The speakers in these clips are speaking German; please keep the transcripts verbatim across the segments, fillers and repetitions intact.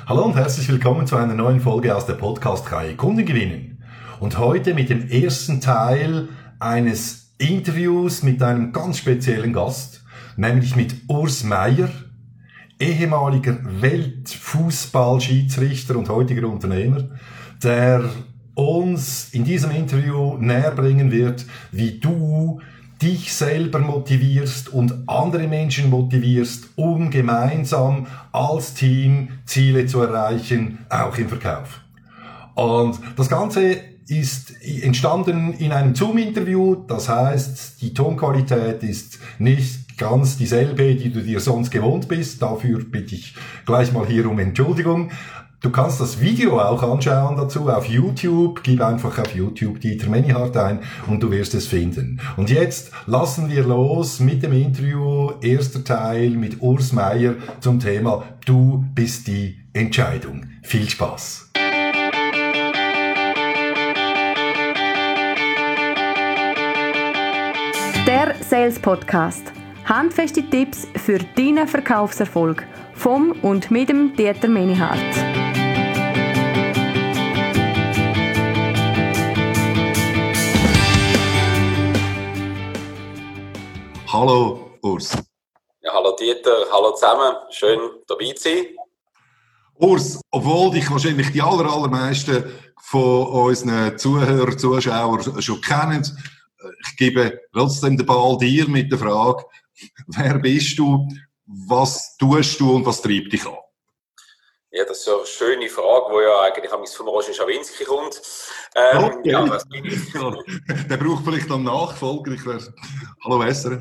Hallo und herzlich willkommen zu einer neuen Folge aus der Podcast-Reihe Kunden gewinnen. Und heute mit dem ersten Teil eines Interviews mit einem ganz speziellen Gast, nämlich mit Urs Meier, ehemaliger Weltfußball-Schiedsrichter und heutiger Unternehmer, der uns in diesem Interview näher bringen wird, wie du dich selber motivierst und andere Menschen motivierst, um gemeinsam als Team Ziele zu erreichen, auch im Verkauf. Und das Ganze ist entstanden in einem Zoom-Interview, das heißt, die Tonqualität ist nicht ganz dieselbe, die du dir sonst gewohnt bist. Dafür bitte ich gleich mal hier um Entschuldigung. Du kannst das Video auch anschauen dazu auf YouTube. Gib einfach auf YouTube Dieter Menihardt ein und du wirst es finden. Und jetzt lassen wir los mit dem Interview, erster Teil mit Urs Meier zum Thema Du bist die Entscheidung. Viel Spaß! Der Sales Podcast. Handfeste Tipps für deinen Verkaufserfolg vom und mit dem Dieter Menihardt. Hallo Urs. Ja, hallo Dieter, hallo zusammen, schön dabei zu sein. Urs, obwohl dich wahrscheinlich die aller, allermeisten von unseren Zuhörern, Zuschauern schon kennen, ich gebe trotzdem den Ball dir mit der Frage, wer bist du, was tust du und was treibt dich an? Ja, das ist so eine schöne Frage, die ja eigentlich von Roger Schawinski kommt. Ähm, okay. Ja, was bin ich? Der braucht vielleicht einen Nachfolger. Ich wär... Hallo S R F.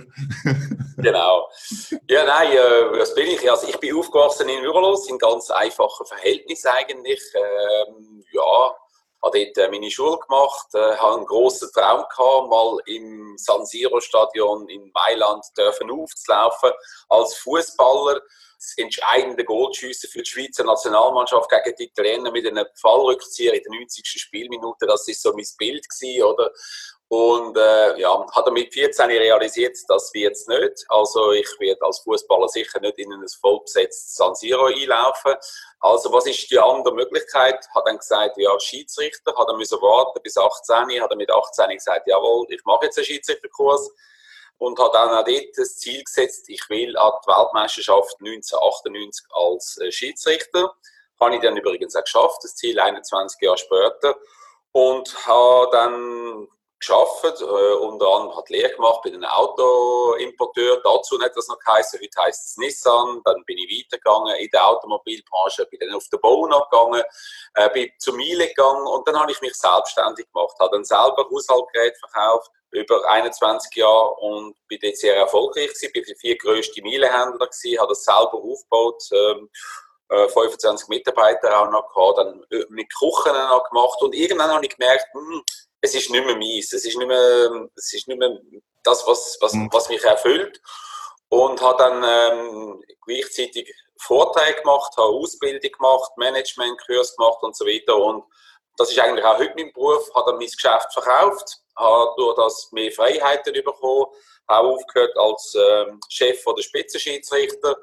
Genau. Ja, nein, äh, was bin ich? Also ich bin aufgewachsen in Würelos, in ganz einfachen Verhältnissen eigentlich. Ähm, ja, habe dort äh, meine Schule gemacht, äh, habe einen grossen Traum gehabt, mal im San Siro Stadion in Mailand dürfen aufzulaufen als Fußballer. Das entscheidende Goal schiessen für die Schweizer Nationalmannschaft gegen die Italiener mit einem Fallrückzieher in der neunzigsten Spielminute. Das war so mein Bild gewesen, oder? Und äh, ja, habe mit vierzehn realisiert, das wird es nicht. Also ich werde als Fußballer sicher nicht in ein vollbesetztes San Siro einlaufen. Also was ist die andere Möglichkeit? Hat dann gesagt, ja, Schiedsrichter. Hat er müssen warten bis achtzehn. Hat er mit achtzehn gesagt, jawohl, ich mache jetzt einen Schiedsrichterkurs. Und hat dann auch dort das Ziel gesetzt, ich will an die Weltmeisterschaft neunzehnhundertachtundneunzig als Schiedsrichter. Habe ich dann übrigens auch geschafft, das Ziel einundzwanzig Jahre später. Und habe dann geschafft, äh, unter anderem hat Lehre gemacht bei einem Autoimporteur. Dazu hat das noch geheißen, heute heisst es Nissan. Dann bin ich weitergegangen in der Automobilbranche, bin dann auf den Bau noch gegangen, äh, bin zur Miele gegangen und dann habe ich mich selbstständig gemacht. Habe dann selber Haushaltsgeräte verkauft, über einundzwanzig Jahre und bin dort sehr erfolgreich gewesen, bin der vier grösste Miele-Händler gewesen, habe das selber aufgebaut, ähm, äh, fünfundzwanzig Mitarbeiter auch noch gehabt, dann mit Küchen noch gemacht und irgendwann habe ich gemerkt, hm, es ist nicht mehr meins, es ist nicht mehr, es ist nicht mehr das, was, was, was mich erfüllt und habe dann ähm, gleichzeitig Vorträge gemacht, habe Ausbildung gemacht, Managementkurs gemacht und so weiter und das ist eigentlich auch heute mein Beruf, habe dann mein Geschäft verkauft, habe durch das mehr Freiheiten bekommen, habe aufgehört als ähm, Chef der Spitzenschiedsrichter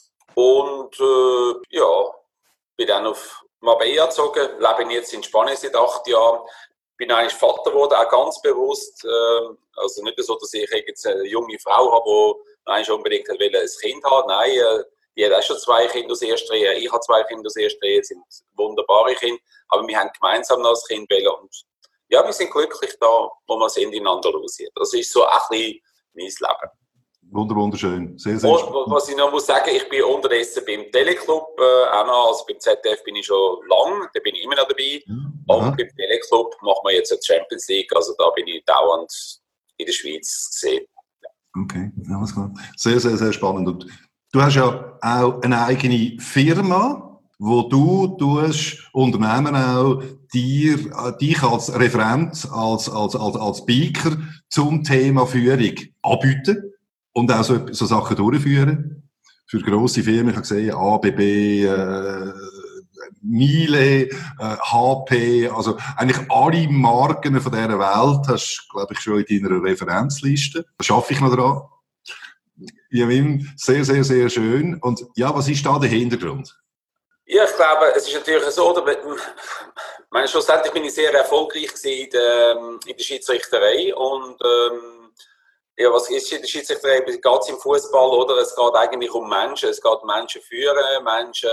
und äh, ja, bin dann auf Marbella gezogen, lebe jetzt in Spanien seit acht Jahren, bin eigentlich Vater geworden, auch ganz bewusst, äh, also nicht so, dass ich jetzt eine junge Frau habe, die eigentlich unbedingt ein Kind haben, nein, äh, die hat auch schon zwei Kinder aus erster Ehe, ich habe zwei Kinder aus erster Ehe, sind wunderbare Kinder, aber wir haben gemeinsam noch ein Kind wollen und ja, wir sind glücklich da, wo wir sind in Andalusien. Das ist so ein bisschen mein Leben. Wunder, wunderschön. Sehr, sehr und, was ich noch muss sagen, ich bin unterdessen beim Teleclub, äh, auch noch, also beim Z D F bin ich schon lang, da bin ich immer noch dabei. Ja. Und beim Teleclub machen wir jetzt eine Champions League, also da bin ich dauernd in der Schweiz gesehen. Ja. Okay, alles klar. Sehr, sehr, sehr spannend. Und du hast ja auch eine eigene Firma, wo du tust, Unternehmen auch, dir, dich als Referent, als, als, als, als Speaker zum Thema Führung anbieten und auch so, so Sachen durchführen. Für grosse Firmen, ich habe gesehen, A B B, äh, Miele, äh, H P, also eigentlich alle Marken von dieser Welt hast du, glaube ich, schon in deiner Referenzliste. Da arbeite ich noch dran. Ja, sehr, sehr, sehr schön. Und ja, was ist da der Hintergrund? Ja, ich glaube, es ist natürlich so, oder, ich meine, schlussendlich bin ich sehr erfolgreich in der, in der Schiedsrichterei und ähm, ja, was ist in der Schiedsrichterei? Geht es im Fußball, oder? Es geht eigentlich um Menschen. Es geht um Menschen führen, Menschen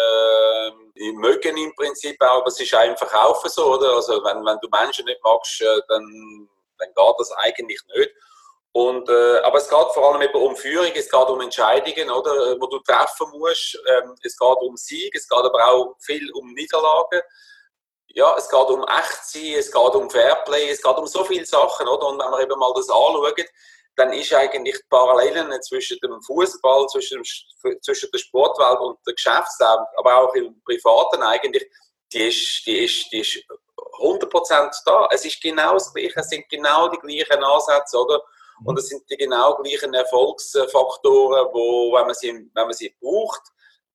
äh, mögen im Prinzip auch, aber es ist auch im Verkaufen so, oder? Also wenn, wenn du Menschen nicht magst, dann, dann geht das eigentlich nicht. Und, äh, aber es geht vor allem eben um Führung, es geht um Entscheidungen, oder, wo du treffen musst. Ähm, es geht um Sieg, es geht aber auch viel um Niederlagen. Ja, es geht um Echtsein, es geht um Fairplay, es geht um so viele Sachen, oder? Und wenn wir eben mal das anschauen, dann ist eigentlich die Parallelen zwischen dem Fußball, zwischen, zwischen der Sportwelt und der Geschäftswelt, aber auch im Privaten eigentlich, die ist, die ist, die ist hundert Prozent da. Es ist genau das Gleiche, es sind genau die gleichen Ansätze, oder? Und es sind die genau gleichen Erfolgsfaktoren, wo, wenn man sie, wenn man sie braucht,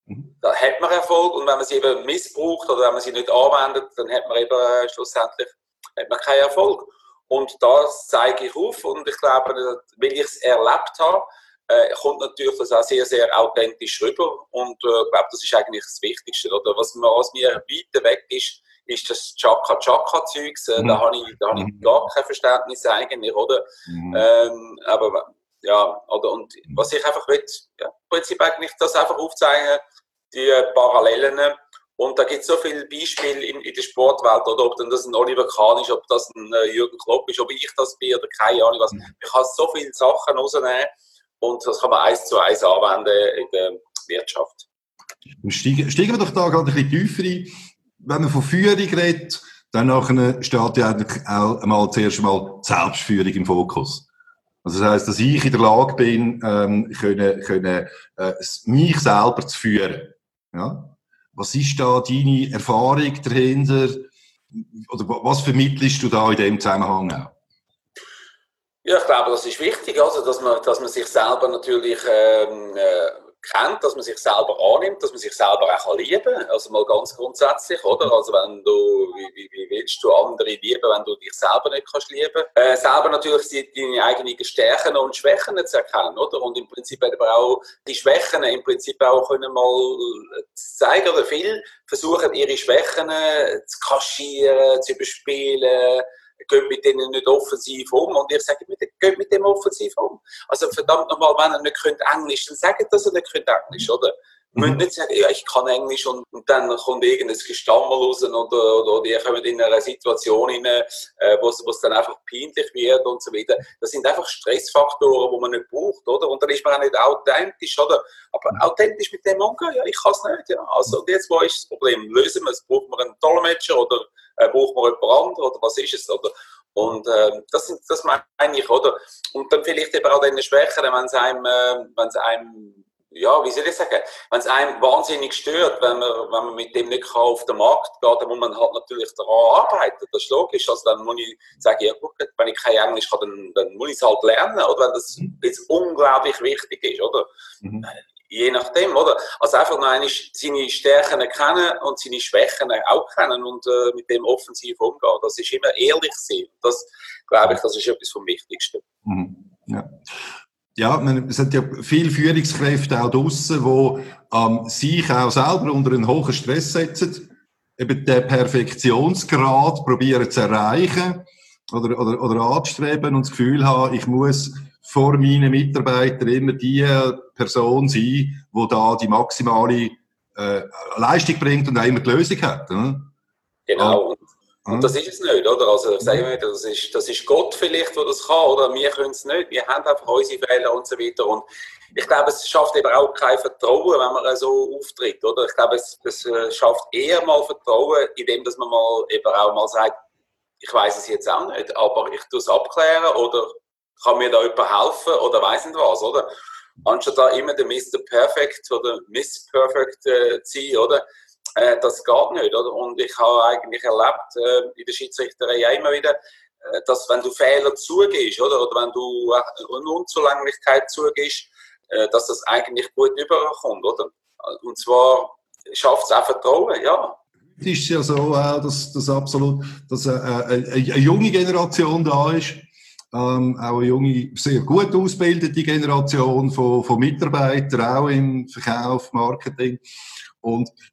da hat man Erfolg. Und wenn man sie eben missbraucht oder wenn man sie nicht anwendet, dann hat man eben äh, schlussendlich hat man keinen Erfolg. Und das zeige ich auf. Und ich glaube, weil ich es erlebt habe, äh, kommt natürlich das auch sehr, sehr authentisch rüber. Und äh, ich glaube, das ist eigentlich das Wichtigste. Oder? Was, was mir weiter weg ist, ist das Chaka-Chaka-Zeugs. Mhm. Da habe ich, da habe ich gar kein Verständnis eigentlich, oder? Mhm. Ähm, aber ja, oder? Und was ich einfach will, ja, im Prinzip eigentlich das einfach aufzeigen, die Parallelen. Und da gibt es so viele Beispiele in, in der Sportwelt, oder ob dann das ein Oliver Kahn ist, ob das ein äh, Jürgen Klopp ist, ob ich das bin oder keine Ahnung was. Ich kann so viele Sachen rausnehmen und das kann man eins zu eins anwenden in der Wirtschaft. Steigen, steigen wir doch da gerade ein bisschen tiefer ein. Wenn man von Führung redet, dann nachher steht ja eigentlich auch einmal zuerst einmal die Selbstführung im Fokus. Also das heisst, dass ich in der Lage bin, ähm, können, können, äh, mich selber zu führen. Ja? Was ist da deine Erfahrung dahinter? Oder was vermittelst du da in dem Zusammenhang auch? Ja, ich glaube, das ist wichtig, also, dass man, dass man sich selber natürlich ähm, äh, kennt, dass man sich selber annimmt, dass man sich selber auch lieben kann. Also mal ganz grundsätzlich, oder? Also wenn du, wie, wie, wie willst du andere lieben, wenn du dich selber nicht kannst lieben? Äh, selber natürlich deine eigenen Stärken und Schwächen zu erkennen, oder? Und im Prinzip aber auch die Schwächen im Prinzip auch können mal zeigen, oder viele versuchen ihre Schwächen zu kaschieren, zu überspielen, geht mit denen nicht offensiv um. Und ich sage, geht mit dem offensiv um. Also verdammt nochmal, wenn ihr nicht könnt Englisch, dann sagt, dass ihr nicht könnt Englisch, oder? Ihr müsst nicht sagen, ja, ich kann Englisch und, und dann kommt irgendein Gestammel raus oder, oder, oder ihr kommt in eine Situation rein, äh, wo es dann einfach peinlich wird und so weiter. Das sind einfach Stressfaktoren, die man nicht braucht, oder? Und dann ist man auch nicht authentisch, oder? Aber authentisch mit dem umgehen, ja, ich kann es nicht, ja. Also, und jetzt, wo ist das Problem? Lösen wir es? Braucht man einen Dolmetscher oder äh, braucht man jemand anderen, oder was ist es, oder? Und äh, das, sind, das meine ich, oder? Und dann vielleicht eben auch den Schwächeren, wenn es einem, äh, wenn es einem, ja, wie soll ich sagen, wenn es einem wahnsinnig stört, wenn man, wenn man mit dem nicht auf den Markt geht, dann muss man halt natürlich daran arbeiten, das ist logisch. Also dann muss ich sagen, ja gut, wenn ich kein Englisch kann, dann, dann muss ich es halt lernen, oder wenn das jetzt unglaublich wichtig ist, oder? Mhm. Je nachdem, oder? Also einfach noch einmal seine Stärken kennen und seine Schwächen auch kennen und äh, mit dem offensiv umgehen. Das ist immer ehrlich sein. Das, glaube ich, das ist etwas vom Wichtigsten. Mhm. Ja. Ja, man, es sind ja viele Führungskräfte auch draussen, die ähm, sich auch selber unter einen hohen Stress setzen, eben den Perfektionsgrad probieren zu erreichen oder, oder, oder anzustreben und das Gefühl haben, ich muss vor meinen Mitarbeitern immer die Person sein, die da die maximale äh, Leistung bringt und auch immer die Lösung hat. Oder? Genau. Und das ist es nicht, oder? Also ich sage immer, das ist, das ist Gott vielleicht, der das kann, oder? Wir können es nicht. Wir haben einfach unsere Fehler und so weiter. Und ich glaube, es schafft eben auch kein Vertrauen, wenn man so auftritt, oder? Ich glaube, es, es schafft eher mal Vertrauen, indem dass man mal eben auch mal sagt, ich weiß es jetzt auch nicht, aber ich tue es abklären oder kann mir da jemand helfen oder weiss nicht was, oder? Anstatt da immer der Mister Perfect oder Miss Perfect äh, zu sein, oder? Äh, das geht nicht, oder? Und ich habe eigentlich erlebt, äh, in der Schiedsrichterei immer wieder, äh, dass wenn du Fehler zugehst, oder? Oder wenn du äh, eine Unzulänglichkeit zugehst, äh, dass das eigentlich gut überkommt, oder? Und zwar schafft es auch Vertrauen, ja. Es ist ja so, äh, dass, dass absolut, dass äh, eine, eine junge Generation da ist, ähm, auch eine junge, sehr gut ausgebildete Generation von, von Mitarbeitern, auch im Verkauf, Marketing. Und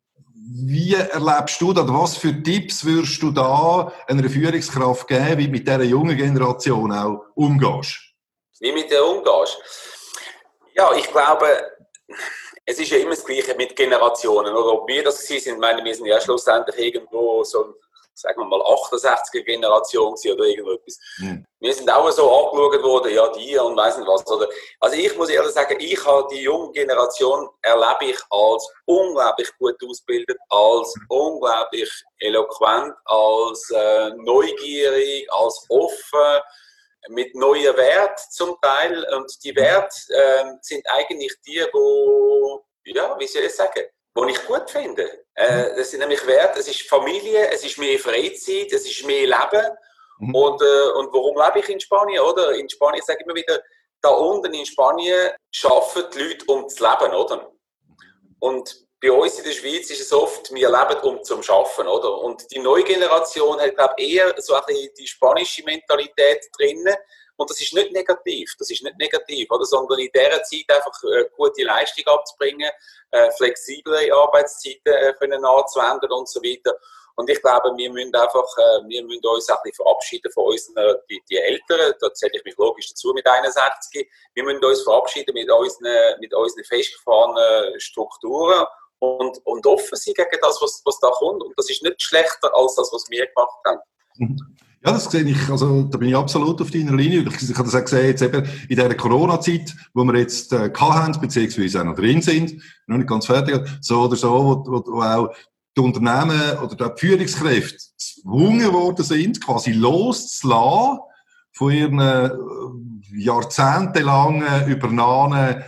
wie erlebst du das? Oder was für Tipps würdest du da einer Führungskraft geben, wie du mit dieser jungen Generation auch umgehst? Wie mit der umgehst? Ja, ich glaube, es ist ja immer das Gleiche mit Generationen. Oder ob wir das sind, ich meine, wir sind ja schlussendlich irgendwo so, sagen wir mal, achtundsechziger Generation oder irgendetwas. Hm. Wir sind auch so angeschaut worden, ja, die und weiss nicht was. Oder, also ich muss ehrlich sagen, ich habe die junge Generation erlebe ich als unglaublich gut ausgebildet, als unglaublich eloquent, als äh, neugierig, als offen, mit neuen Werten zum Teil. Und die Werte äh, sind eigentlich die, wo, ja, wie soll ich sagen, die ich gut finde. Äh, das sind nämlich Werte, es ist Familie, es ist mehr Freizeit, es ist mehr Leben. Mhm. Und, äh, und warum lebe ich in Spanien? Oder? In Spanien, ich sage immer wieder, da unten in Spanien arbeiten die Leute, um zu leben. Oder? Und bei uns in der Schweiz ist es oft, wir leben, um zu arbeiten. Oder? Und die neue Generation hat, glaube ich, eher so ein bisschen die spanische Mentalität drin. Und das ist nicht negativ, das ist nicht negativ, oder? Sondern in dieser Zeit einfach äh, gute Leistung abzubringen, äh, flexible Arbeitszeiten äh, können anzuwenden und so weiter. Und ich glaube, wir müssen einfach, äh, wir müssen uns ein bisschen verabschieden von unseren, die, die Älteren, da zähle ich mich logisch dazu mit einundsechzig, wir müssen uns verabschieden mit unseren, mit unseren festgefahrenen Strukturen und, und offen sein gegen das, was, was da kommt. Und das ist nicht schlechter als das, was wir gemacht haben. Mhm. Ja, das sehe ich, also, da bin ich absolut auf deiner Linie. Ich, ich habe das auch gesehen, jetzt eben in dieser Corona-Zeit, wo wir jetzt, äh, haben, beziehungsweise auch noch drin sind, noch nicht ganz fertig, so oder so, wo, wo, wo auch die Unternehmen oder die Führungskräfte gezwungen worden sind, quasi loszulassen von ihren äh, jahrzehntelangen übernahmen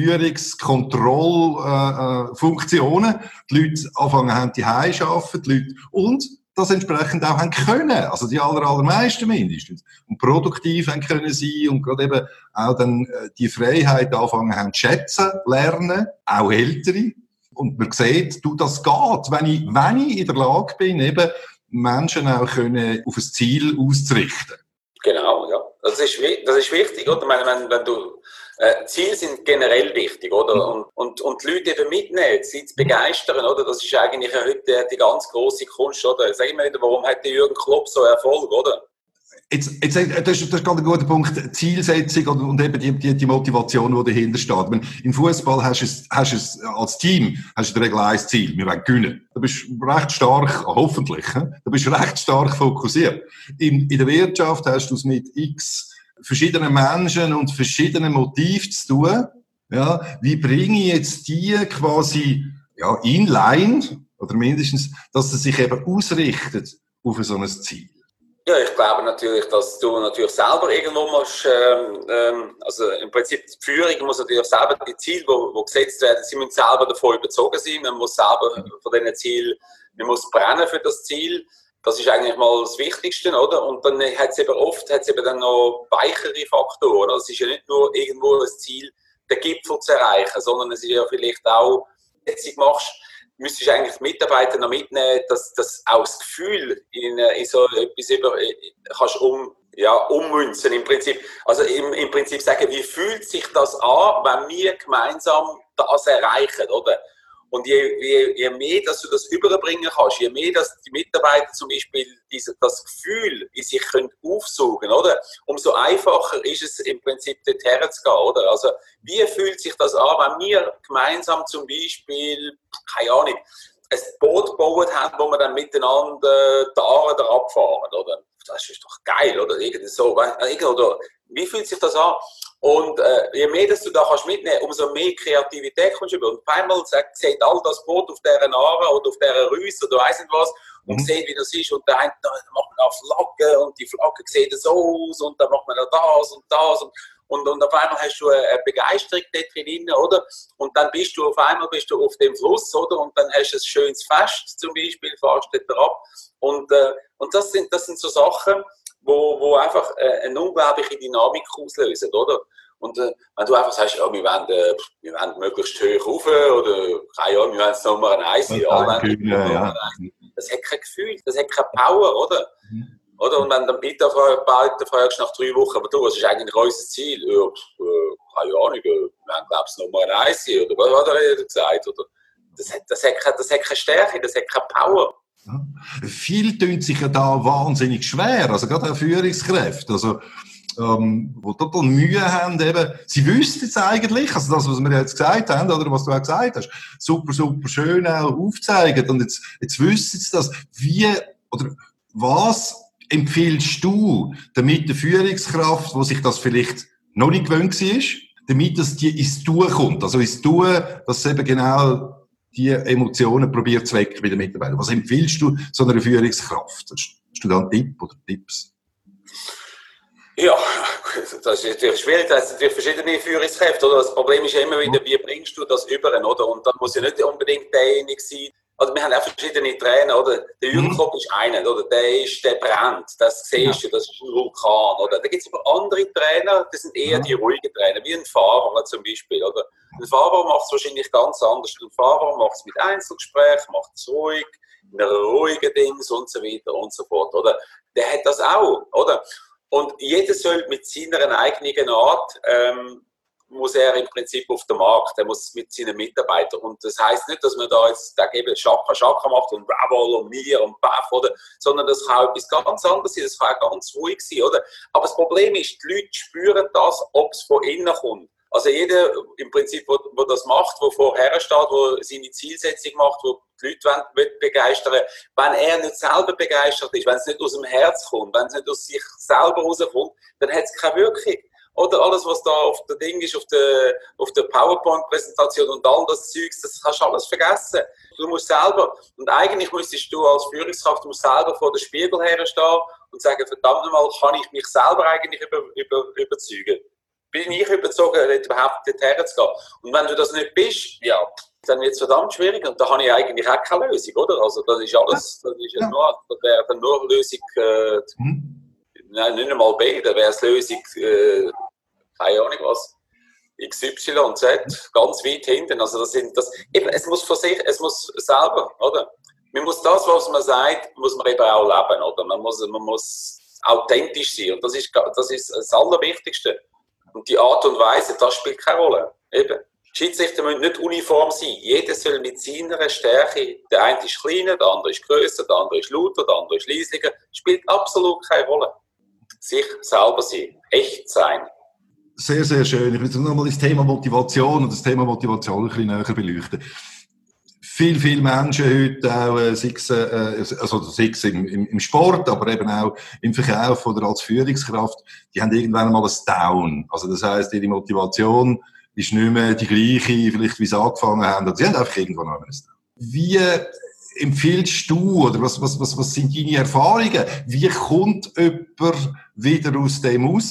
Führungskontrollfunktionen. Äh, äh, die Leute anfangen haben, die Heim arbeiten, die Leute, und das entsprechend auch haben können, also die aller, allermeisten mindestens, und produktiv haben können sein und gerade eben auch dann die Freiheit anfangen haben zu schätzen, lernen, auch Ältere. Und man sieht, du, das geht, wenn ich, wenn ich in der Lage bin, eben Menschen auch können auf ein Ziel auszurichten. Genau, ja. Das ist, das ist wichtig, oder? Wenn, wenn, wenn du, äh, Ziele sind generell wichtig, oder? Und, und, und die Leute eben mitnehmen, sie zu begeistern, oder? Das ist eigentlich heute die ganz grosse Kunst, oder? Sag ich mal wieder, warum hat der Jürgen Klopp so Erfolg, oder? Jetzt, jetzt, das, ist, das ist gerade ein guter Punkt, Zielsetzung und, und eben die, die, die Motivation, die dahinter steht. Wenn, im Fußball hast du es, hast es als Team, hast du in der Regel ein Ziel, wir wollen gewinnen. Du bist recht stark, hoffentlich, he? du bist recht stark fokussiert. In, in der Wirtschaft hast du es mit x verschiedenen Menschen und verschiedenen Motiven zu tun. Ja, wie bringe ich jetzt die quasi ja, inline, oder mindestens, dass sie sich eben ausrichtet auf so ein Ziel? Ja, ich glaube natürlich, dass du natürlich selber irgendwo musst, ähm, ähm, also im Prinzip die Führung muss natürlich selber die Ziele, die gesetzt werden, sie müssen selber davon überzogen sein, man muss selber von diesen Zielen, man muss brennen für das Ziel, das ist eigentlich mal das Wichtigste, oder? Und dann hat es eben oft, hat es eben dann noch weichere Faktoren, oder? Es ist ja nicht nur irgendwo das Ziel, den Gipfel zu erreichen, sondern es ist ja vielleicht auch, jetzt machst müsstest du eigentlich die Mitarbeiter noch mitnehmen, dass, dass auch das Gefühl in, in so etwas über, kannst um, ja, ummünzen im Prinzip. Also im, im Prinzip sagen, wie fühlt sich das an, wenn wir gemeinsam das erreichen, oder? Und je, je, je mehr, dass du das überbringen kannst, je mehr, dass die Mitarbeiter zum Beispiel diese, das Gefühl in sich können aufsaugen, oder? Umso einfacher ist es im Prinzip dorthin zu gehen, oder? Also, wie fühlt sich das an, wenn wir gemeinsam zum Beispiel, keine Ahnung, ein Boot gebaut haben, wo wir dann miteinander die Aare da abfahren, oder? Das ist doch geil, oder? Irgendwie so, oder? Wie fühlt sich das an? Und äh, je mehr dass du da kannst mitnehmen, umso mehr Kreativität kommst du über. Und auf einmal sagt, sieht all das Boot auf dieser Aare oder auf dieser Rüsse oder weiss nicht was und mhm. sieht, wie das ist. Und da macht man auch Flaggen und die Flagge sieht so aus und dann macht man da das und das. Und, und, und auf einmal hast du eine Begeisterung dort drin, oder? Und dann bist du auf einmal bist du auf dem Fluss, oder? Und dann hast du ein schönes Fest zum Beispiel, fährst dort ab. Und, äh, und das, sind, das sind so Sachen, wo, wo einfach äh, eine unglaubliche Dynamik auslösen, oder? Und äh, wenn du einfach sagst, ja, wir wollen, äh, wir wollen möglichst hoch rauf, oder keine Ahnung, wir wollen es Nummer eins, ja, ja. Das hat kein Gefühl, das hat keine Power, oder? Mhm. Oder? Und wenn dann bitte fragst nach drei Wochen, aber du, was ist eigentlich unser Ziel? Ja, äh, keine Ahnung, wir wollen, glaube ich, Nummer eins sein, oder was hat er gesagt, oder? Das hat, das hat, keine, das hat keine Stärke, das hat keine Power. Ja. Viele tun sich ja da wahnsinnig schwer, also gerade auch Führungskräfte, also ähm, wo total Mühe haben, eben, sie wüssten es eigentlich, also das, was wir jetzt gesagt haben, oder was du auch gesagt hast, super, super schön auch aufzeigen, und jetzt, jetzt wissen sie das, wie, oder was empfiehlst du, damit die Führungskraft, wo sich das vielleicht noch nicht gewöhnt war, damit das die ins Tun kommt, also ins Tun, dass es eben genau die Emotionen probiert zu wecken bei den Mitarbeitern. Was empfiehlst du so einer Führungskraft? Hast du da einen Tipp oder Tipps? Ja, das ist natürlich schwierig, da sind natürlich verschiedene Führungskräfte, oder? Das Problem ist ja immer wieder, wie bringst du das über, oder? Und dann muss ja nicht unbedingt derjenige sein, also wir haben auch verschiedene Trainer, oder? Der Jürgen Klopp mhm. ist einer, oder? Der ist, der brennt, das siehst du, das ist ein Vulkan, oder? Da gibt es aber andere Trainer, das sind eher die ruhigen Trainer, wie ein Fahrer zum Beispiel, oder? Ein Fahrer macht es wahrscheinlich ganz anders. Ein Fahrer macht es mit Einzelgesprächen, macht es ruhig, in einer ruhigen Dings und so weiter und so fort, oder? Der hat das auch, oder? Und jeder soll mit seiner eigenen Art, ähm, muss er im Prinzip auf den Markt, er muss mit seinen Mitarbeitern. Und das heisst nicht, dass man da jetzt eben Schaka Schaka macht und Bravo und mir und Baff, oder? Sondern das kann etwas ganz anderes sein, das kann auch ganz ruhig sein, oder? Aber das Problem ist, die Leute spüren das, ob es von innen kommt. Also jeder im Prinzip, der das macht, der vorher steht, der seine Zielsetzung macht, der die Leute wollen, begeistern will, wenn er nicht selber begeistert ist, wenn es nicht aus dem Herz kommt, wenn es nicht aus sich selber rauskommt, dann hat es keine Wirkung. Oder alles, was da auf der Ding ist, auf der, auf der PowerPoint-Präsentation und all das Zeugs, das kannst du alles vergessen. Du musst selber, und eigentlich müsstest du als Führungskraft, du musst selber vor dem Spiegel herstehen und sagen, verdammt mal, kann ich mich selber eigentlich über, über, überzeugen? Bin ich überzeugt, nicht überhaupt dorthin zu gehen? Und wenn du das nicht bist, ja, dann wird es verdammt schwierig. Und da habe ich eigentlich auch keine Lösung, oder? Also, das ist alles, das ist ja nur, das wäre dann nur Lösung, äh, hm. nein, nicht einmal B, da wäre es Lösung, äh, keine Ahnung was, X, Y und Z, ganz weit hinten. Also, das sind, das, eben, es muss für sich, es muss selber, oder? Man muss das, was man sagt, muss man eben auch leben, oder? Man muss, man muss authentisch sein. Und das ist, das ist das Allerwichtigste. Und die Art und Weise, das spielt keine Rolle. Eben. Die Schiedsrichter müssen nicht uniform sein. Jeder soll mit seiner Stärke, der eine ist kleiner, der andere ist grösser, der andere ist lauter, der andere ist leisiger, spielt absolut keine Rolle. Sich selber sein, echt sein. Sehr, sehr schön. Ich will nochmal das Thema Motivation und das Thema Motivation ein bisschen näher beleuchten. Viele, viele Menschen heute auch, äh, sei es, äh, also sei es im, im, im Sport, aber eben auch im Verkauf oder als Führungskraft, die haben irgendwann mal ein Down. Also das heisst, ihre Motivation ist nicht mehr die gleiche, vielleicht wie sie angefangen haben, und sie haben einfach irgendwann noch ein Down. Wie empfiehlst du, oder was, was, was, was sind deine Erfahrungen? Wie kommt jemand wieder aus dem raus,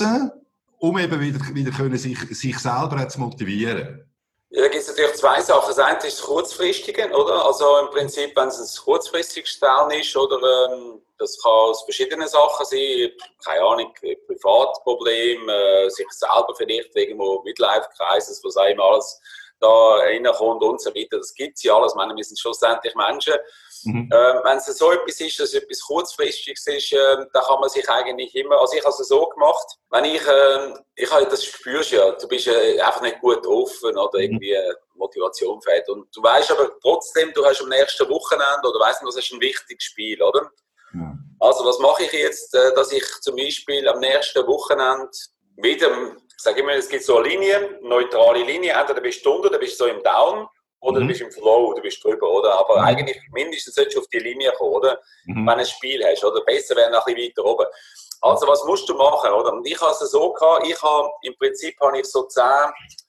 um eben wieder, wieder können, sich, sich selber zu motivieren? Ja, da gibt es natürlich zwei Sachen. Das eine ist das Kurzfristige, oder? Also im Prinzip, wenn es ein kurzfristiges Down ist, oder ähm, das kann aus verschiedenen Sachen sein, keine Ahnung, Privatproblem, äh, sich selber vielleicht irgendwo Midlife-Crisis, was auch immer alles da reinkommt und so weiter. Das gibt es ja alles. Ich meine, wir sind schlussendlich Menschen. Mhm. Ähm, wenn es so etwas ist, dass es etwas Kurzfristiges ist, äh, dann kann man sich eigentlich immer, also ich habe es so gemacht, wenn ich, äh, ich habe, das spürst ja, du bist äh, einfach nicht gut offen oder irgendwie äh, Motivation fehlt. Und du weißt aber trotzdem, du hast am nächsten Wochenende oder weißt du, das ist ein wichtiges Spiel, oder? Mhm. Also was mache ich jetzt, äh, dass ich zum Beispiel am nächsten Wochenende wieder, ich sage immer, es gibt so eine Linie, eine neutrale Linie, entweder bist du unten, dann bist du so im Down, oder mhm. du bist im Flow, du bist drüber, oder? Aber mhm. eigentlich mindestens solltest du auf die Linie kommen, oder? Mhm. Wenn du ein Spiel hast, oder? Besser wäre noch ein bisschen weiter oben. Also was musst du machen, oder? Und ich habe es so gehabt, ich habe, im Prinzip habe ich so zehn,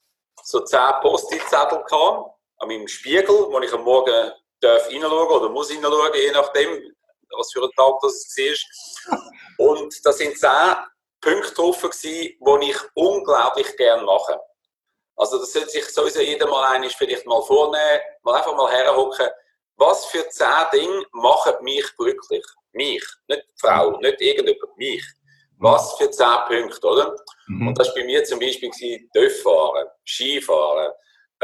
so zehn Post-it-Zettel gehabt, an meinem Spiegel, wo ich am Morgen darf reinschauen oder muss reinschauen, je nachdem, was für ein Tag das war. Und das sind zehn Punkte drauf gewesen, die ich unglaublich gerne mache. Also das sollte sich sowieso jeder mal einmal vielleicht mal vornehmen, mal einfach mal herhocken. Was für zehn Dinge machen mich glücklich? Mich, nicht die Frau, nicht irgendjemand, mich. Was für zehn Punkte, oder? Mhm. Und das war bei mir zum Beispiel Töff fahren, Skifahren,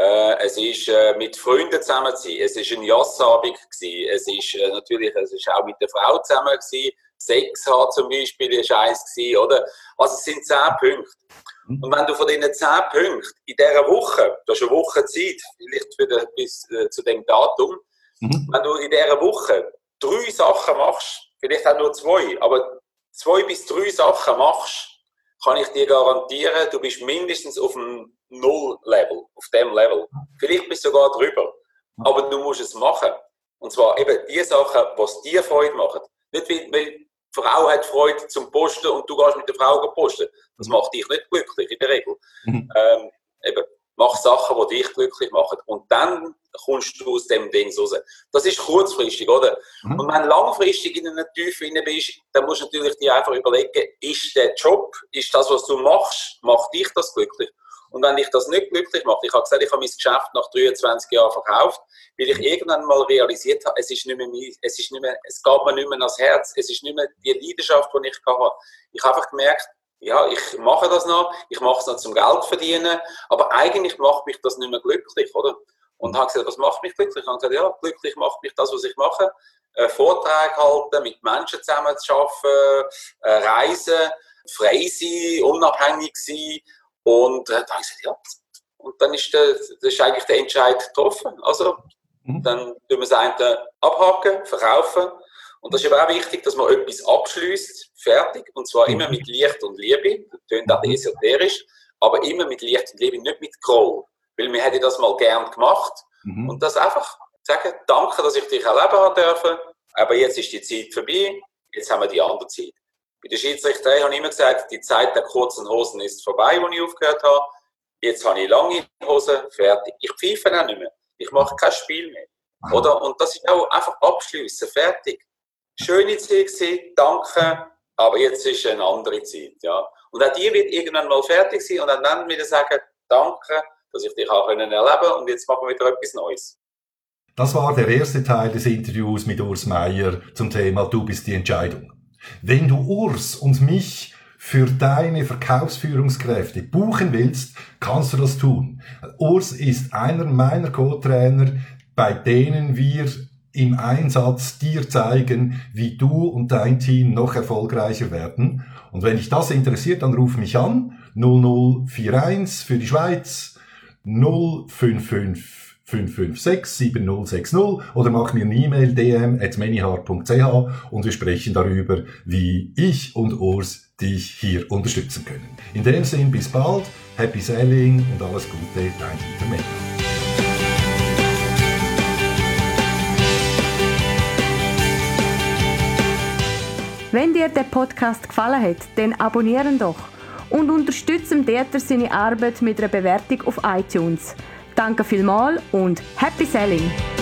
Äh, es ist äh, mit Freunden zusammen gewesen. Es ist ein Jassabend gewesen. Es ist äh, natürlich, es ist auch mit der Frau zusammen gewesen. Sex haben zum Beispiel ist eins gewesen, oder? Also es sind zehn Punkte. Und wenn du von diesen zehn Punkten in dieser Woche, du hast eine Woche Zeit, vielleicht für den, bis äh, zu dem Datum, mhm. wenn du in dieser Woche drei Sachen machst, vielleicht auch nur zwei, aber zwei bis drei Sachen machst, kann ich dir garantieren, du bist mindestens auf dem Null-Level, auf dem Level. Vielleicht bist du sogar drüber. Aber du musst es machen. Und zwar eben die Sachen, die dir Freude machen. Nicht weil, weil die Frau hat Freude zum Posten und du gehst mit der Frau posten. Das macht dich nicht glücklich in der Regel. Mhm. Ähm, eben, mach Sachen, die dich glücklich machen. Und dann kommst du aus dem Ding raus. Das ist kurzfristig, oder? Mhm. Und wenn du langfristig in einer Tiefe bist, dann musst du natürlich dir einfach überlegen, ist der Job, ist das, was du machst, macht dich das glücklich? Und wenn dich das nicht glücklich macht, ich habe gesagt, ich habe mein Geschäft nach dreiundzwanzig Jahren verkauft, weil ich irgendwann mal realisiert habe, es ist nicht mehr, es ist nicht mehr, es geht mir nicht mehr ans Herz, es ist nicht mehr die Leidenschaft, die ich hatte. Ich habe einfach gemerkt, ja, ich mache das noch, ich mache es noch zum Geld verdienen, aber eigentlich macht mich das nicht mehr glücklich, oder? Und habe gesagt, was macht mich glücklich? Ich habe gesagt, ja, glücklich macht mich das, was ich mache. Äh, Vorträge halten, mit Menschen zusammen zu arbeiten, äh, reisen, frei sein, unabhängig sein. Und äh, da habe ich gesagt, ja. Und dann ist, der, das ist eigentlich der Entscheid getroffen. Also, mhm. dann tun wir das eine abhaken, verkaufen. Und das ist aber auch wichtig, dass man etwas abschließt, fertig. Und zwar mhm. immer mit Licht und Liebe. Das klingt auch esoterisch, aber immer mit Licht und Liebe, nicht mit Groll. Weil wir hätten das mal gern gemacht. Mhm. Und das einfach sagen, danke, dass ich dich erleben haben dürfen. Aber jetzt ist die Zeit vorbei. Jetzt haben wir die andere Zeit. Bei der Schiedsrichterei habe ich immer gesagt, die Zeit der kurzen Hosen ist vorbei, als ich aufgehört habe. Jetzt habe ich lange Hosen, fertig. Ich pfeife auch nicht mehr. Ich mache kein Spiel mehr. Mhm. Oder? Und das ist auch einfach abschliessen, fertig. Schöne Zeit gewesen, danke, aber jetzt ist eine andere Zeit. Ja. Und auch die wird irgendwann mal fertig sein und dann wieder sagen, danke, dass ich dich auch erleben konnte und jetzt machen wir wieder etwas Neues. Das war der erste Teil des Interviews mit Urs Meier zum Thema Du bist die Entscheidung. Wenn du Urs und mich für deine Verkaufsführungskräfte buchen willst, kannst du das tun. Urs ist einer meiner Co-Trainer, bei denen wir im Einsatz dir zeigen, wie du und dein Team noch erfolgreicher werden. Und wenn dich das interessiert, dann ruf mich an, null null vier eins für die Schweiz, null fünf fünf fünf fünf sechs sieben null sechs null oder mach mir eine E-Mail d m at manyheart punkt c h und wir sprechen darüber, wie ich und Urs dich hier unterstützen können. In dem Sinn, bis bald, happy selling und alles Gute, dein Dieter Meier. Wenn dir der Podcast gefallen hat, dann abonnieren doch und unterstützen Dieter seine Arbeit mit einer Bewertung auf iTunes. Danke vielmals und happy selling!